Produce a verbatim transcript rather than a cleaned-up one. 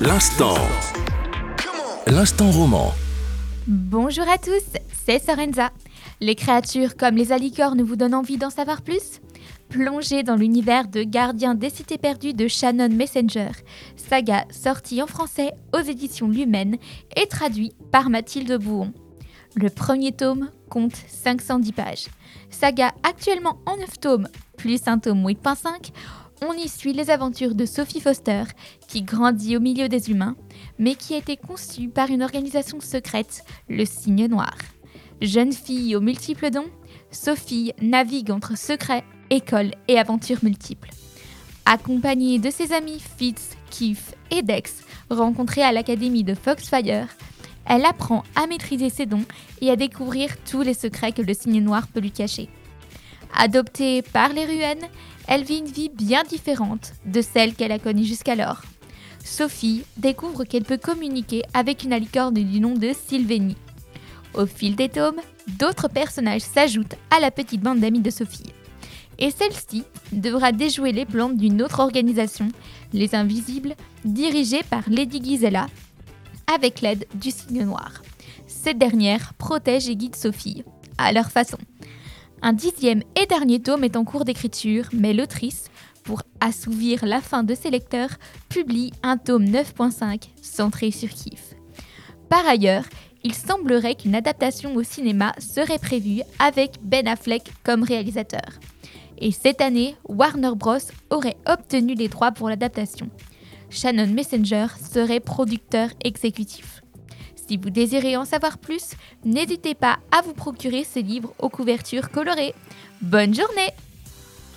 L'instant. L'instant roman. Bonjour à tous, c'est Sorenza. Les créatures comme les alicornes vous donnent envie d'en savoir plus ? Plongez dans l'univers de Gardien des Cités Perdues de Shannon Messenger, saga sortie en français aux éditions Lumen et traduit par Mathilde Bouhon. Le premier tome compte cinq cent dix pages. Saga actuellement en neuf tomes, plus un tome huit point cinq, on y suit les aventures de Sophie Foster, qui grandit au milieu des humains, mais qui a été conçue par une organisation secrète, le Cygne Noir. Jeune fille aux multiples dons, Sophie navigue entre secrets, écoles et aventures multiples. Accompagnée de ses amis Fitz, Keith et Dex, rencontrés à l'académie de Foxfire, elle apprend à maîtriser ses dons et à découvrir tous les secrets que le Cygne Noir peut lui cacher. Adoptée par les Ruennes, elle vit une vie bien différente de celle qu'elle a connue jusqu'alors. Sophie découvre qu'elle peut communiquer avec une alicorne du nom de Sylvénie. Au fil des tomes, d'autres personnages s'ajoutent à la petite bande d'amis de Sophie. Et celle-ci devra déjouer les plans d'une autre organisation, les Invisibles, dirigée par Lady Gisela, avec l'aide du Cygne Noir. Cette dernière protège et guide Sophie, à leur façon. Un dixième et dernier tome est en cours d'écriture, mais l'autrice, pour assouvir la faim de ses lecteurs, publie un tome neuf point cinq centré sur Keith. Par ailleurs, il semblerait qu'une adaptation au cinéma serait prévue avec Ben Affleck comme réalisateur. Et cette année, Warner Bros aurait obtenu les droits pour l'adaptation. Shannon Messenger serait producteur exécutif. Si vous désirez en savoir plus, n'hésitez pas à vous procurer ces livres aux couvertures colorées. Bonne journée!